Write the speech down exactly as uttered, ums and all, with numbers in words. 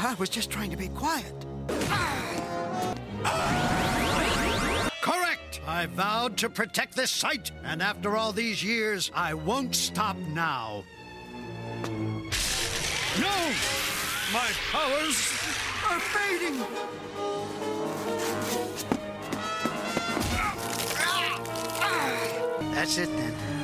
I was just trying to be quiet. Correct! I vowed to protect this site, and after all these years, I won't stop now. No! My powers Are fading! That's it then.